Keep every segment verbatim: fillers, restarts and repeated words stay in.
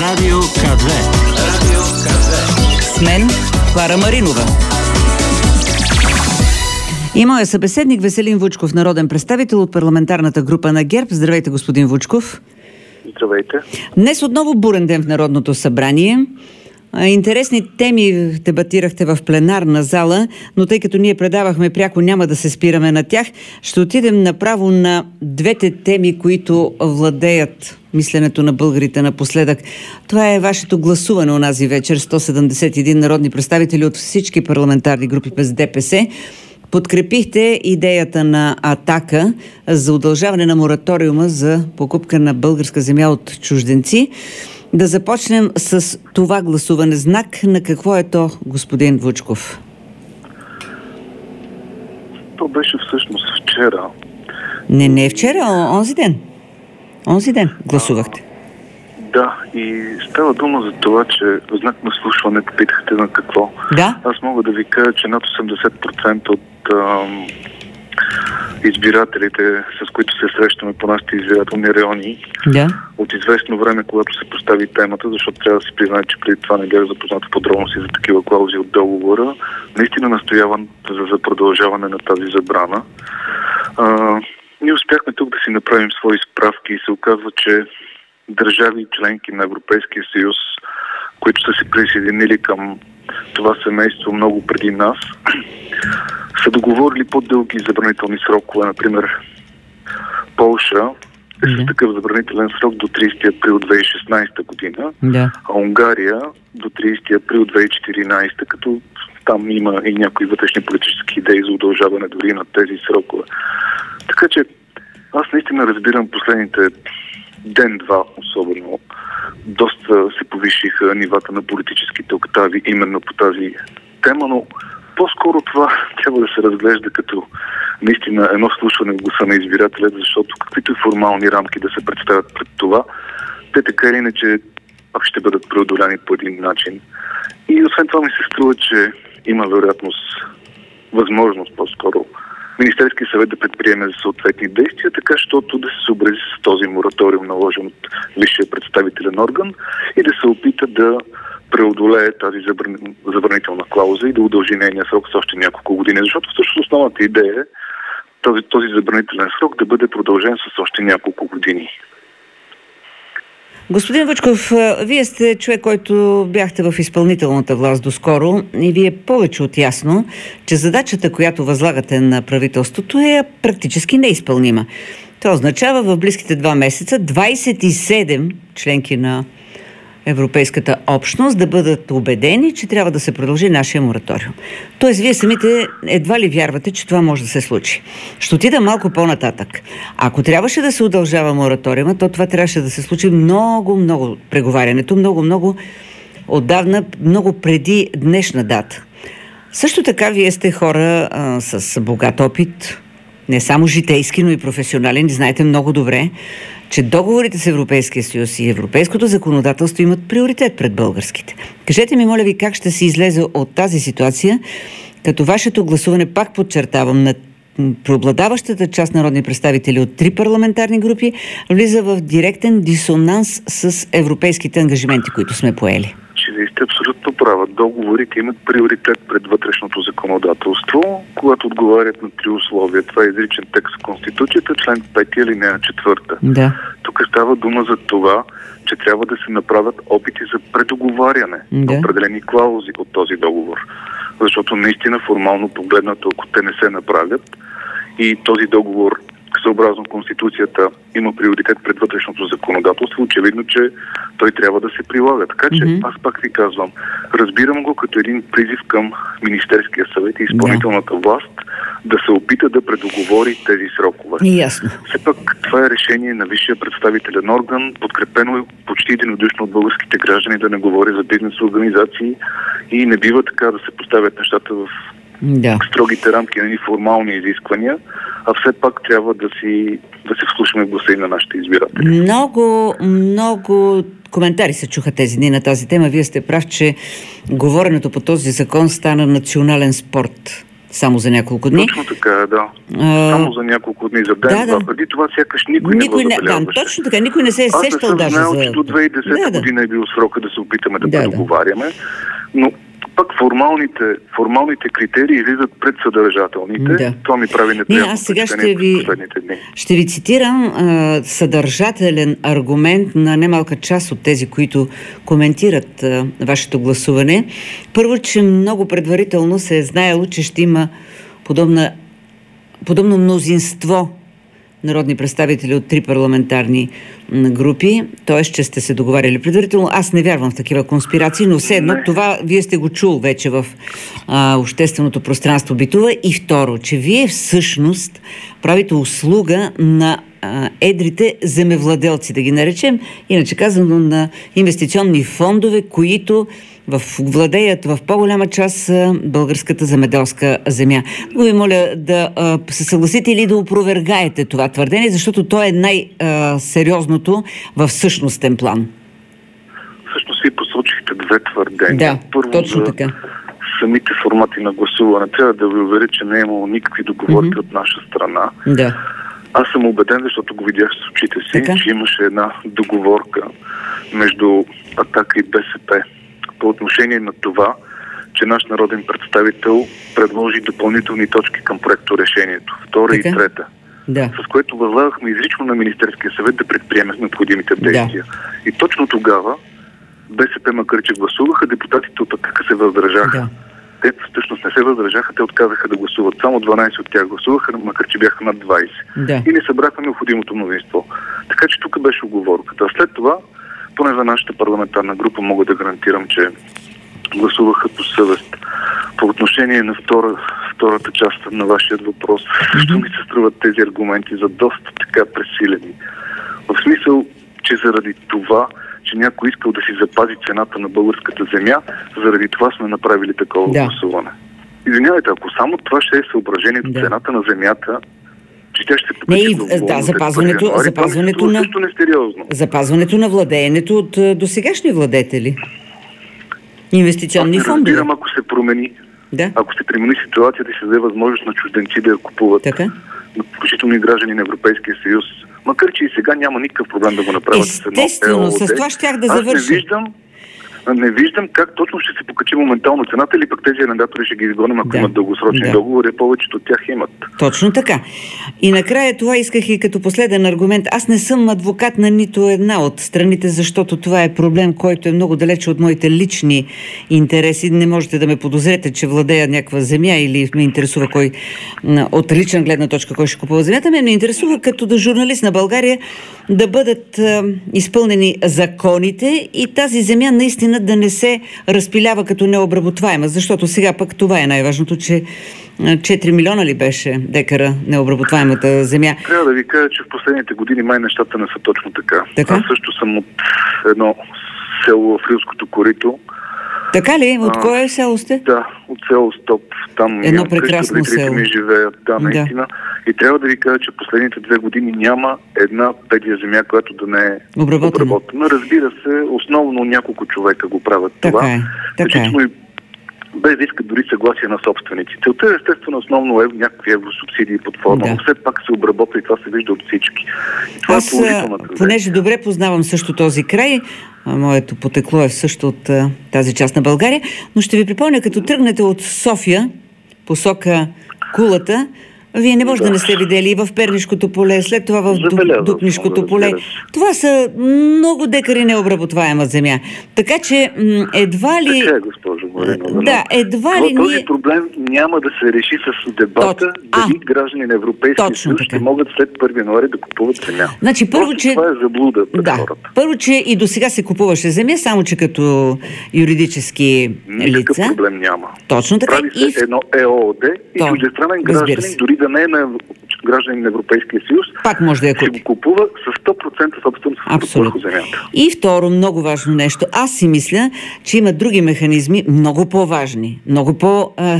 Радио ка две. Радио ка две. С мен Клара Маринова. И моят събеседник Веселин Вучков, народен представител от парламентарната група на ГЕРБ. Здравейте, господин Вучков. Здравейте. Днес отново бурен ден в Народното събрание. Интересни теми дебатирахте в пленарна зала, но тъй като ние предавахме пряко, няма да се спираме на тях. Ще отидем направо на двете теми, които владеят мисленето на българите напоследък. Това е вашето гласуване онази вечер. сто седемдесет и един народни представители от всички парламентарни групи без ДПС подкрепихте идеята на Атака за удължаване на мораториума за покупка на българска земя от чужденци. Да започнем с това гласуване. Знак на какво е то, господин Вучков? То беше всъщност вчера. Не, не вчера, а онзи ден. Онзи ден гласувахте. А, да, и става дума за това, че в знак на слушване питахте на какво. Да? Аз мога да ви кажа, че над осемдесет процента от ам, избирателите, с които се срещаме по нашите избирателни райони, да, от известно време, когато се постави темата, защото трябва да се признае, че преди това не бях запознат в подробности за такива клаузи от договора, наистина настоявам за, за продължаване на тази забрана. А, ние успяхме тук да си направим свои справки и се оказва, че държави членки на Европейския съюз, които са се присъединили към това семейство много преди нас, са договорили по-дълги забранителни срокове. Например, Полша е с такъв забранителен срок до тридесети април две хиляди и шестнадесета година, да, а Унгария до тридесети април две хиляди и четиринадесета, като там има и някои вътрешни политически идеи за удължаване дори на тези срокове. Така че аз наистина разбирам последните ден-два особено. Доста се повишиха нивата на политическите октави именно по тази тема, но по-скоро това трябва да се разглежда като наистина едно слушване в гласа на избирателя, защото каквито и формални рамки да се представят пред това, те така или иначе пак ще бъдат преодоляни по един начин. И освен това ми се струва, че има вероятност, възможност по-скоро, Министерския съвет да предприеме съответни действия, така щото да се съобрази с този мораториум, наложен от висшия представителен орган, и да се опита да преодолее тази забранителна клауза и да удължи нейния срок с още няколко години. Защото всъщност основната идея е този, този забранителен срок да бъде продължен с още няколко години. Господин Вучков, вие сте човек, който бяхте в изпълнителната власт доскоро и ви е повече от ясно, че задачата, която възлагате на правителството, е практически неизпълнима. Това означава в близките два месеца двадесет и седем членки на Европейската общност да бъдат убедени, че трябва да се продължи нашия мораториум. Тоест, вие самите едва ли вярвате, че това може да се случи. Ще отида малко по-нататък. Ако трябваше да се удължава мораториума, то това трябваше да се случи много, много преговарянето, много, много отдавна, много преди днешна дата. Също така, вие сте хора а, с богат опит, не само житейски, но и професионален, и знаете много добре, че договорите с Европейския съюз и европейското законодателство имат приоритет пред българските. Кажете ми, моля ви, как ще се излезе от тази ситуация, като вашето гласуване, пак подчертавам, на преобладаващата част народни представители от три парламентарни групи влиза в директен дисонанс с европейските ангажименти, които сме поели? Че вие сте абсолютно права. Договорите имат приоритет пред вътрешното законодателство, когато отговарят на три условия. Това е изричен текст в Конституцията, член пети, алинея четвърта. Да. Тук става дума за това, че трябва да се направят опити за предоговаряне да. на определени клаузи от този договор. Защото наистина формално погледнато, ако те не се направят и този договор съобразно Конституцията има приоритет пред вътрешното законодателство, очевидно, че той трябва да се прилага. Така че mm-hmm. аз пак ви казвам, разбирам го като един призив към Министерския съвет и изпълнителната yeah. власт да се опита да предоговори тези срокове. Ясно. Все пак това е решение на висшия представителен орган, подкрепено почти единодушно от българските граждани, да не говори за бизнес организации, и не бива така да се поставят нещата в да. строгите рамки на формални изисквания, а все пак трябва да си да се вслушаме в гласа и на нашите избиратели. Много, много коментари се чуха тези дни на тази тема. Вие сте прав, че говоренето по този закон стана национален спорт само за няколко дни. Точно така, да. А... Само за няколко дни, за ден, да, два. Да. Преди това сякаш никой, никой не го не, да, точно така, никой не се е сещал даже за... Аз не съм знал, че до две хиляди и десета да, година е бил срока да се опитаме да, да предоговаряме, но пък формалните, формалните критерии излизат пред съдържателните. Да. Това ми прави неприятно. Не, аз сега ще ви, ще ви цитирам а, съдържателен аргумент на немалка част от тези, които коментират а, вашето гласуване. Първо, че много предварително се е знаело, че ще има подобна, подобно мнозинство народни представители от три парламентарни групи, т.е. че сте се договаряли предварително. Аз не вярвам в такива конспирации, но все едно не. Това вие сте го чул вече в а, общественото пространство битува. И второ, че вие всъщност правите услуга на а, едрите земевладелци, да ги наречем, иначе казано на инвестиционни фондове, които в владеят в по-голяма част българската земеделска земя. Но ви моля да а, се съгласите или да опровергаете това твърдение, защото то е най-сериозното в същностен план. Всъщност ви посочихте две твърдения. Да, Първо, точно за така. самите формати на гласуване. Трябва да ви уверя, че не е имало никакви договорки mm-hmm. от наша страна. Да. Аз съм убеден, защото го видях с очите си, така? че имаше една договорка между Атака и БСП по отношение на това, че наш народен представител предложи допълнителни точки към проекто решението. Втора така? И трета. Да. С което възлагахме изрично на Министерския съвет да предприеме необходимите действия. Да. И точно тогава БСП, макар че гласуваха, депутатите от Атака се въздържаха. Да. Те всъщност не се въздържаха, те отказаха да гласуват. Само дванайсет от тях гласуваха, макар че бяха над двайсет. Да. И не събраха необходимото мнозинство. Така че тук беше уговорката. След това, поне за нашата парламентарна група, мога да гарантирам, че гласуваха по съвест. По отношение на втора, втората част на вашия въпрос, също mm-hmm. ми се струват тези аргументи за доста така пресилени. В смисъл, че заради това, че някой искал да си запази цената на българската земя, заради това сме направили такова да. гласуване. Извинявайте, ако само това ще е съображението, да. цената на земята, че тя ще се покачи не, да, запазването, януари, запазването, на, запазването на владеенето от досегашни владетели. Инвестиционни фондове. Разбирам, ако се промени. Да. Ако се промени ситуацията и се даде възможност на чужденци да я купуват, така? Включително и граждани на Европейския съюз, макар че и сега няма никакъв проблем да го направят. Естествено, с това щях да завърша. Аз не виждам, не виждам как точно ще се покачи моментално цената или пък тези арендатори ще ги изгоним, ако да. имат дългосрочни да. договори, повечето от тях имат. Точно така. И накрая това исках и като последен аргумент. Аз не съм адвокат на нито една от страните, защото това е проблем, който е много далече от моите лични интереси. Не можете да ме подозрете, че владея някаква земя или ме интересува кой от лична гледна точка кой ще купува земята. Ме ме интересува като да журналист на България да бъдат а, изпълнени законите и тази земя наистина да не се разпилява като необработваема, защото сега пък това е най-важното, че четири милиона ли беше декара необработваемата земя? Трябва да ви кажа, че в последните години май нещата не са точно така. така? Аз също съм от едно село в Рилското корито. Така ли? От а, кое село сте? Да, от село Стоп. Там едно прекрасно село. Ми живеят, да, наистина. Да. И трябва да ви кажа, че последните две години няма една педия земя, която да не е обработена. обработена. Разбира се, основно няколко човека го правят така това. Е, така е. И без да искат дори съгласие на собствениците. Целта е естествено основно е някакви евросубсидии под форма, да. но все пак се обработва и това се вижда от всички. И това Аз, е положителната понеже добре познавам също този край, моето потекло е също от а, тази част на България, но ще ви припомня, като тръгнете от София, посока Кулата, вие не може да, да не сте видели и в Пернишкото поле, след това в Дупнишкото поле. Това са много декари необработваема земя. Така че едва ли... Така е, госпожо Маринова. Да, едва ли този ние... проблем няма да се реши с дебата дали граждани на Европейския съюз ще могат след първи януари да купуват земя. Значи, първо, че... Това е заблуда пред да. хората. Първо, че и до сега се купуваше земя, само че като юридически Никакъв лица. проблем няма. Точно така. Прави се и... едно ЕООД и чуждестранен гражданин, дори да не е на граждани на Европейския съюз, пак може да я купи. Ще го купува с сто процента собственост върху земята. И второ, много важно нещо. Аз си мисля, че има други механизми, много по-важни, много по-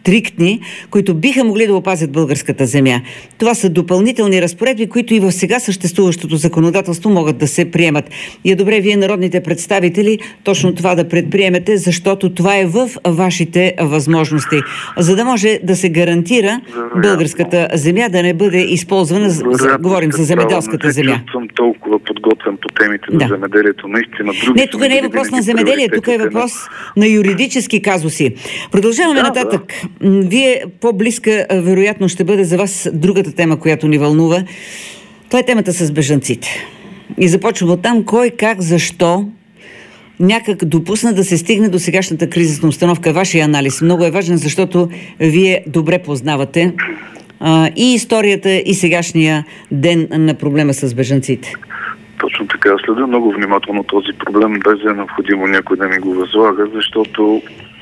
стриктни, които биха могли да опазят българската земя. Това са допълнителни разпоредби, които и в сега съществуващото законодателство могат да се приемат. И е добре вие, народните представители, точно това да предприемете, защото това е в вашите възможности. За да може да се гарантира българската земя да не бъде използвана, за, говорим за земеделската земя. Не съм толкова подготвен по темите да. за земеделието. Наистина, други не, тук не е въпрос на земеделие, тук е въпрос на юридически казуси. Продължаваме да, нататък. Да. Вие по-близка, вероятно, ще бъде за вас другата тема, която ни вълнува. Това е темата с бежанците. И започвам от там кой, как, защо някак допусна да се стигне до сегашната кризисна обстановка. Вашия анализ много е важен, защото вие добре познавате а, и историята, и сегашния ден на проблема с бежанците. Точно така. Следя много внимателно този проблем, без да е необходимо някой да ми го възлага, защото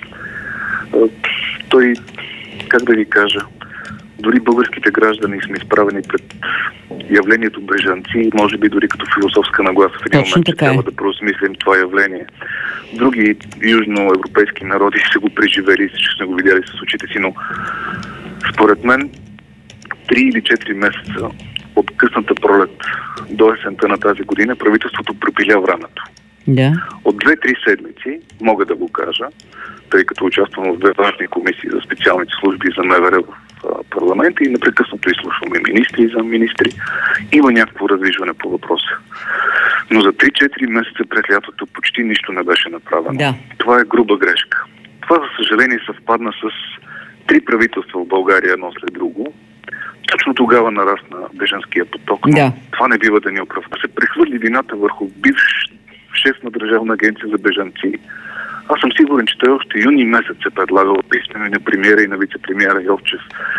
а, той, как да ви кажа, дори българските граждани сме изправени пред явлението бежанци, може би дори като философска нагласа в един Точно момент, че така е. трябва да преосмислим това явление. Други южноевропейски народи са го преживели, че сме го видяли с очите си, но според мен три или четири месеца от късната пролет до есента на тази година правителството пропиля времето. Да. От две-три седмици, мога да го кажа, тъй като участвам в две важни комисии за специалните служби за МВР в парламента и непрекъснато изслушваме министри и замминистри, има някакво раздвижване по въпроса. Но за три-четири месеца пред лятото почти нищо не беше направено. Да. Това е груба грешка. Това, за съжаление, съвпадна с три правителства в България едно след друго. Точно тогава нарасна бежанския поток. Но да. Това не бива да ни оправда. Се прехвърли вината върху бивш шеф на Държавна агенция за бежанци. Аз съм сигурен, че той още юни месец се предлагал писмено на премиера и на вице-премиера Йовчев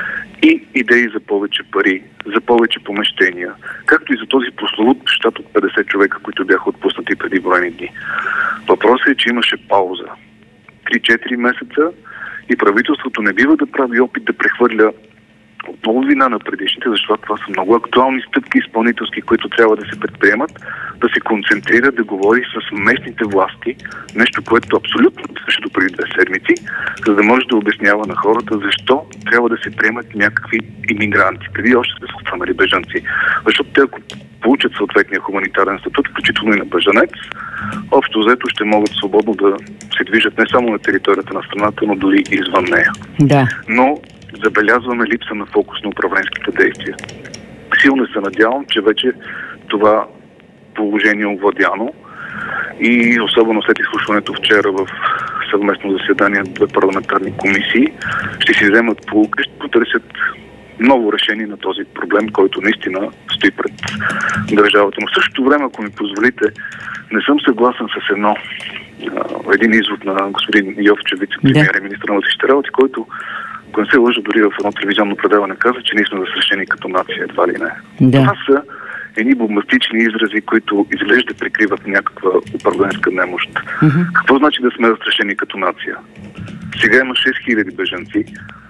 и идеи за повече пари, за повече помещения, както и за този прословут щат от петдесет човека, които бяха отпуснати преди броени дни. Въпросът е, че имаше пауза. три-четири месеца и правителството не бива да прави опит да прехвърля отново вина на предишните, защото това са много актуални стъпки изпълнителски, които трябва да се предприемат, да се концентрира, да говори с местните власти, нещо, което абсолютно също преди две седмици, за да може да обяснява на хората защо трябва да се приемат някакви имигранти, преди още да са останали бежанци. Защото те, ако получат съответния хуманитарен статут, включително и на бежанец, общо взето ще могат свободно да се движат не само на територията на страната, но дори и извън нея. Да. Но забелязваме липса на фокус на управленските действия. Силно се надявам, че вече това положение е овладяно и особено след изслушването вчера в съвместно заседание на две парламентарни комисии ще си вземат поука, ще потърсят ново решение на този проблем, който наистина стои пред държавата. Но в същото време, ако ми позволите, не съм съгласен с едно един извод на господин Йовчев, вице-премиер и министър на вътрешните работи, който, ако не се лъжа, дори в едно телевизионно предаване каза, че ние сме застрашени като нация, едва ли не. Да. Това са едни бомбастични изрази, които изглежда прикриват някаква управленска немощ. Mm-hmm. Какво значи да сме застрашени като нация? Сега има шест хиляди бежанци.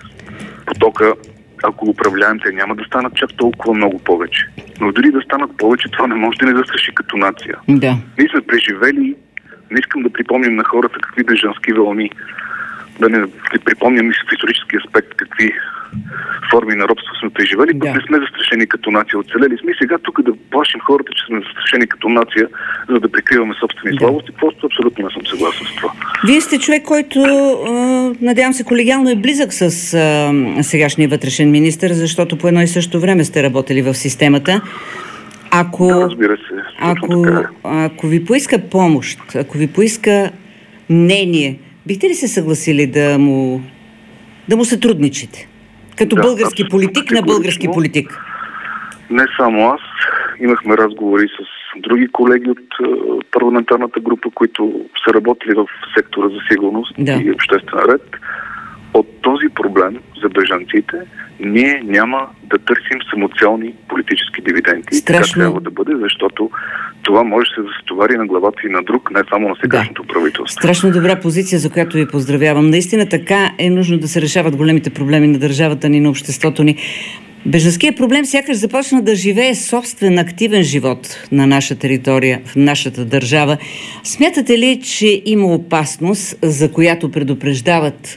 Потока, ако управляем, те няма да станат чак толкова много повече. Но дори да станат повече, това не може да не застраши като нация. Да. Ние сме преживели, не искам да припомним на хората какви бежански вълни, да не припомням и в исторически аспект какви форми на робство сме преживели, да. Пък не сме застрашени като нация. Оцелели сме и сега тук да плашим хората, че сме застрашени като нация, за да прикриваме собствени да. слабости. Просто абсолютно не съм съгласен с това. Вие сте човек, който, надявам се, колегиално е близък с сегашния вътрешен министър, защото по едно и също време сте работили в системата. Ако, да, разбира се. Ако, ако ви поиска помощ, ако ви поиска мнение, бихте ли се съгласили да му, да му сътрудничите? Като да, български политик на български политик. Не само аз. Имахме разговори с други колеги от е, парламентарната група, които са работили в сектора за сигурност да. и обществен ред. От този проблем за бежанците ние няма да търсим самоцелни политически дивиденти. Страшно. Така трябва да бъде, защото това може да се затовари на главата и на друг, не само на сегашното да. правителство. Страшно добра позиция, за която ви поздравявам. Наистина така е нужно да се решават големите проблеми на държавата ни, на обществото ни. Бежанският проблем сякаш започна да живее собствен активен живот на наша територия, в нашата държава. Смятате ли, че има опасност, за която предупреждават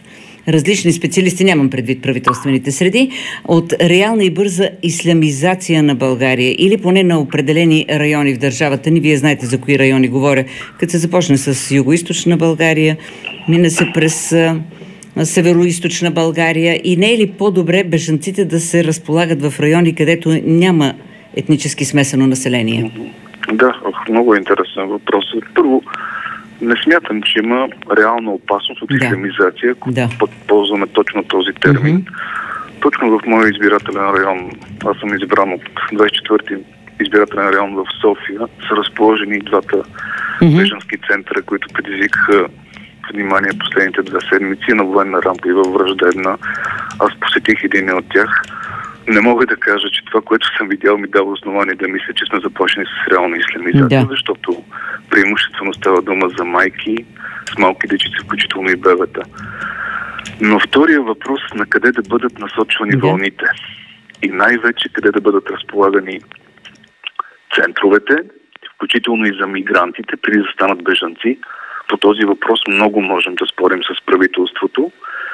различни специалисти, нямам предвид правителствените среди, от реална и бърза ислямизация на България или поне на определени райони в държавата ни. Вие знаете за кои райони говоря. Като се започне с югоизточна България, мина се през а, североизточна България, и не е ли по-добре бежанците да се разполагат в райони, където няма етнически смесено население? Да, много интересен въпрос. Първо, не смятам, че има реална опасност от ислямизация, ако да. ползваме точно този термин. Mm-hmm. Точно в моя избирателен район, аз съм избран от двадесет и четвърти избирателен район в София, са разположени двата mm-hmm. бежански центъра, които предизвикаха внимание последните две седмици на Военна рамка и във Враждебна. Аз посетих един от тях. Не мога да кажа, че това, което съм видял, ми дава основание да мисля, че сме започнали с реална ислямизация, да. защото преимуществено става дума за майки с малки дечици, включително и бебета. Но втория въпрос – на къде да бъдат насочвани да. вълните и най-вече къде да бъдат разполагани центровете, включително и за мигрантите, преди да станат бежанци. По този въпрос много можем да спорим с правителството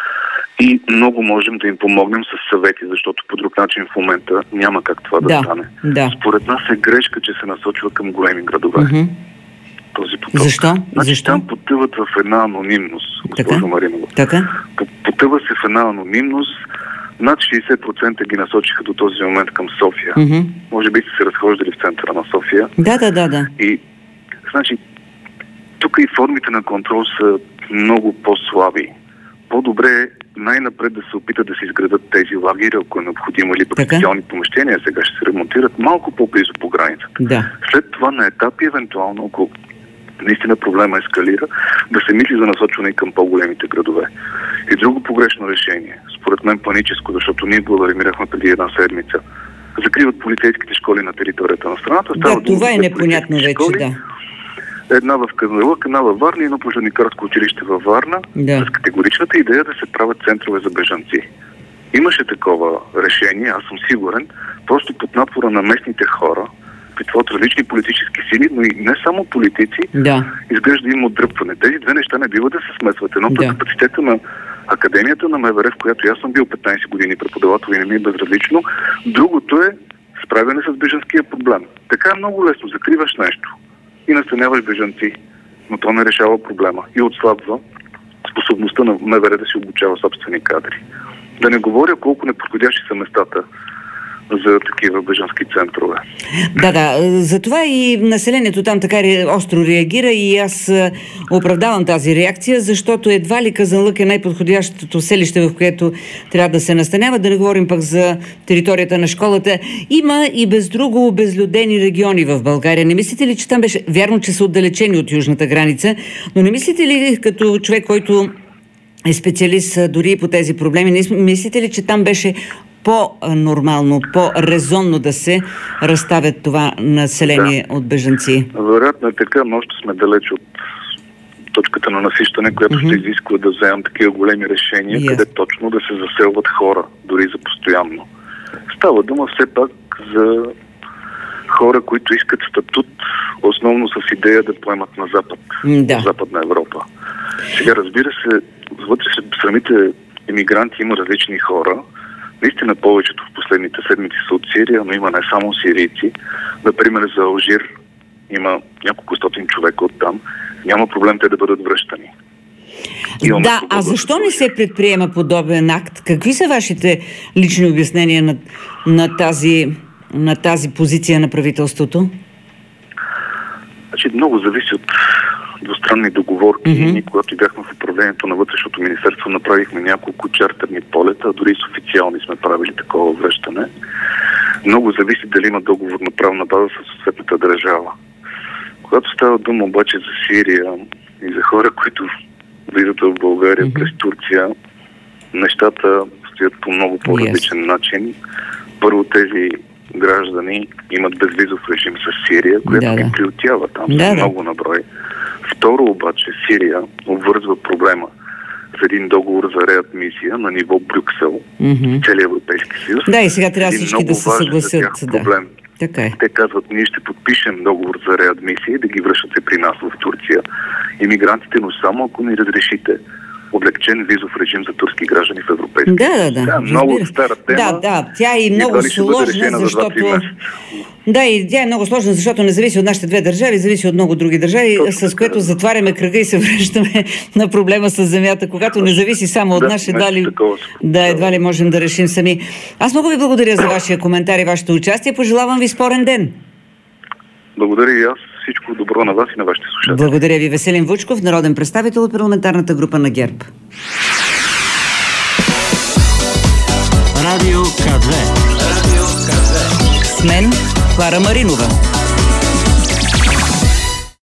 и много можем да им помогнем с съвети, защото по друг начин в момента няма как това да, да стане. Да. Според нас е грешка, че се насочва към големи градове. Mm-hmm. Този поток. Защо? Значи Защо? Там потъват в една анонимност, госпожо Маринова. Така? Потъва се в една анонимност. Над шейсет процента ги насочиха до този момент към София. Mm-hmm. Може би са се разхождали в центъра на София. Да, да, да, да. И, значи, тук и формите на контрол са много по-слаби. По-добре е най-напред да се опитат да се изградат тези лагери, ако е необходимо, или пък специални помещения, сега ще се ремонтират малко по-близо по границата. Да. След това на етапи, евентуално, ако наистина проблема ескалира, да се мисли за насочване и към по-големите градове. И друго погрешно решение, според мен паническо, защото ние го алармирахме преди една седмица. Закриват полицейските школи на територията на страната. Да, това е непонятно вече, школи, да. Една в Казанлък, една във Варна и едно пожарникарско училище във Варна, да. С категоричната идея да се правят центрове за бежанци. Имаше такова решение, аз съм сигурен, просто под напора на местните хора, при това от различни политически сили, но и не само политици, да. Изглежда има отдръпване. Тези две неща не бива да се смесват. Едното е да. Капацитета на Академията на МВР, в която аз съм бил петнайсет години преподавател и не ми е безразлично. Другото е справяне с бежанския проблем. Така е много лесно. Закриваш нещо и настаняваш бежанци, но то не решава проблема и отслабва способността на МВР да си обучава собствени кадри. Да не говоря колко неподходящи са местата за такива бежански центрове. Да, да. Затова и населението там така остро реагира и аз оправдавам тази реакция, защото едва ли Казанлък е най-подходящото селище, в което трябва да се настанява. Да не говорим пък за територията на школата. Има и без друго обезлюдени региони в България. Не мислите ли, че там беше... Вярно, че са отдалечени от южната граница, но не мислите ли, като човек, който е специалист дори по тези проблеми, не мислите ли, че там беше по-нормално, по-резонно да се разставят това население да. От бежанци? Вероятно е така, но още сме далеч от точката на насищане, която mm-hmm. ще изисква да вземем такива големи решения, yes. къде точно да се заселват хора, дори за постоянно. Става дума все пак за хора, които искат статут, основно с идея да поемат на Запад, да. В Западна Европа. Сега, разбира се, вътре в самите емигранти има различни хора. Наистина повечето в последните седмици са от Сирия, но има не само сирийци. Например, за Алжир има няколко стотин човека оттам. Няма проблем те да бъдат връщани. Имаме да, а защо не се предприема подобен акт? Какви са вашите лични обяснения на, на, тази, на тази позиция на правителството? Значи, много зависи от двустранни договорки. Mm-hmm. Ние, когато бяхме в управлението на вътрешното министерство, направихме няколко чартерни полета, дори с официални сме правили такова връщане. Много зависи дали има договорна правна база със съответната държава. Когато става дума обаче за Сирия и за хора, които влизат в България mm-hmm. през Турция, нещата стоят по много по-различен yes. начин. Първо, тези граждани имат безвизов режим с Сирия, която да, ги да. Приютява там да, са много на брой. Второ обаче, Сирия обвързва проблема с един договор за реадмисия на ниво Брюксел, mm-hmm. целия Европейски съюз. Да, и сега трябва всички да се съгласят. Да. Проблем. Така е. Те казват, ние ще подпишем договор за реадмисия и да ги връщате при нас в Турция. Имигрантите, но само ако ни разрешите. От облегчен визов режим за турски граждани в Европейския Да, да, да. Да, много стара тема. Да, да. Тя е и много сложна, защото... Да, и тя е много сложна, защото не зависи от нашите две държави, зависи от много други държави, точно, с което затваряме кръга и се връщаме на проблема с земята, когато не зависи само от да, нас, едва ли, такова, да, едва ли можем да решим сами. Аз много ви благодаря за вашия коментар и вашето участие. Пожелавам ви спорен ден. Благодаря и аз. Всичко добро на вас и на вашите слушатели. Благодаря ви. Веселин Вучков, народен представител от парламентарната група на ГЕРБ. Радио К две. С мен Клара Маринова.